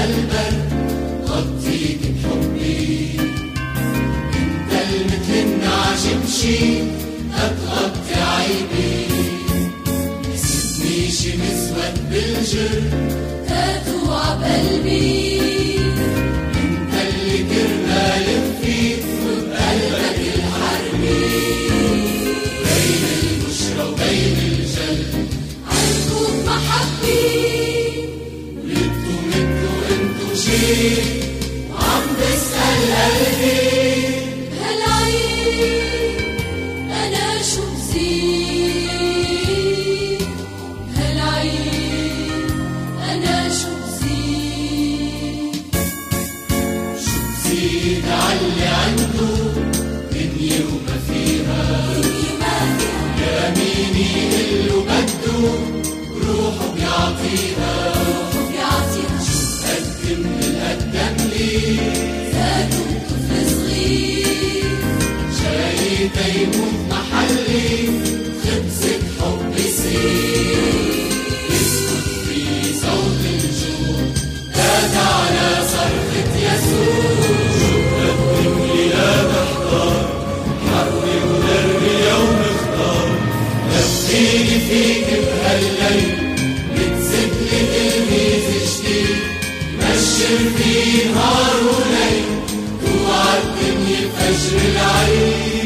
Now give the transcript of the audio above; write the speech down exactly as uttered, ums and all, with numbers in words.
البرد غطيك بحبي، انت المثل النعش امشي هتغطي عيبي، يسدني شي مسود بالجر تتوع بقلبي، انت اللي كرمال فيك وبقلبك الحربي، بين البشرى وبين الجل عندكم محبي، ولدتوا متوا انتوا شي وعم بسأل قلبي هالعيد انا شو بزيد، هالعيد انا شو بزيد، شو بزيد عاللي عنده دنيا وما فيها، يا مين يقلو بده روحه بيعطيها، شو قدم للقدم لي زادوا طفل صغير، جاي تيموت محلي خبزة حب يصير، يسكت في صوت الجوع نادى على صرخة يسوع، شو قدم لي لا تحتار حربي ودربي يوم اختار، نفسيني فيك بهالليل بتسدلي تلميذ جديد، بشر فيه نهار وليل توعد الدنيا فجر العيد.